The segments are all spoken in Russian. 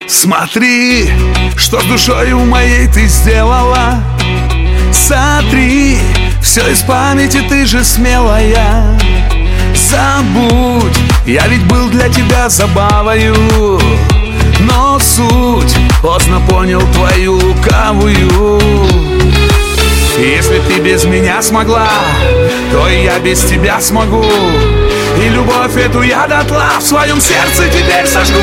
Смотри, что с душою моей ты сделала. Сотри все из памяти, ты же смелая. Забудь, я ведь был для тебя забавою, но суть поздно понял твою лукавую. Если ты без меня смогла, то и я без тебя смогу. И любовь эту я дотла в своем сердце теперь сожгу.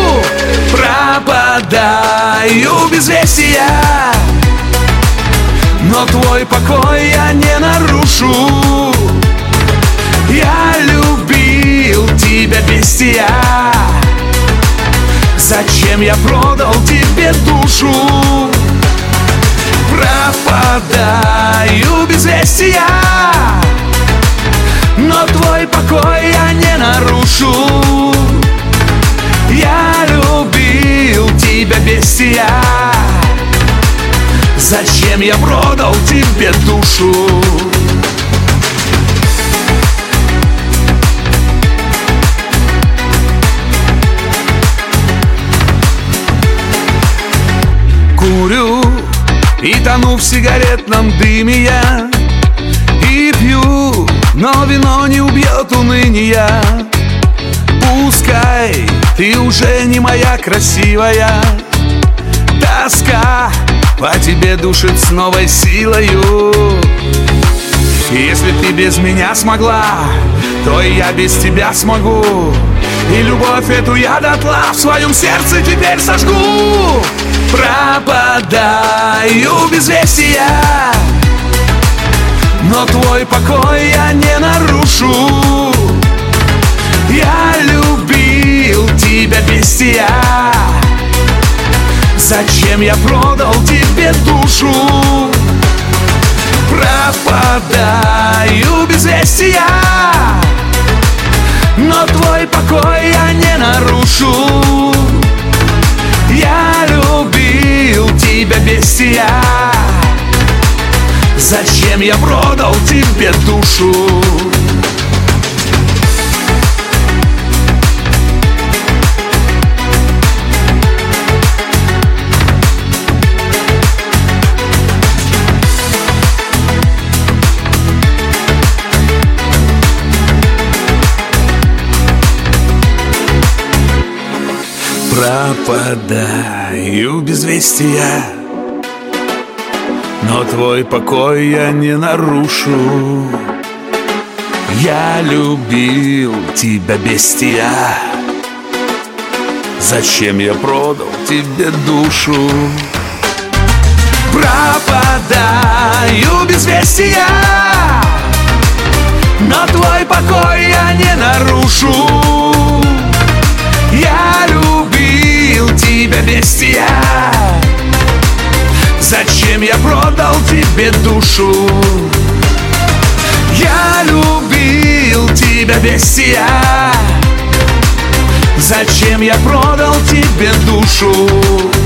Пропадаю без вестия, но твой покой я не нарушу. Я любил тебя бестия, зачем я продал тебе душу? Пропадаю без вестия, но твой покой я не нарушу. Я любил тебя бестия, зачем я продал тебе душу? Курю и тону в сигаретном дыме я, и пью, но вино не убьет уныния. Пускай ты уже не моя красивая, тоска по тебе душит с новой силою. Если ты без меня смогла, то и я без тебя смогу. И любовь эту я дотла в своем сердце теперь сожгу. Пропадаю без вестия, но твой покой я не нарушу. Я любил тебя бестия, зачем я продал тебе душу? Пропадаю без вестия, но твой покой я не нарушу. Я любил тебя бестия, зачем я продал тебе душу? Пропадаю без вестия, но твой покой я не нарушу. Я любил тебя бестия, зачем я продал тебе душу? Пропадаю без вестия, но твой покой я не нарушу. Я любил тебя бестия, зачем я продал тебе душу? Я любил тебя бестия, зачем я продал тебе душу?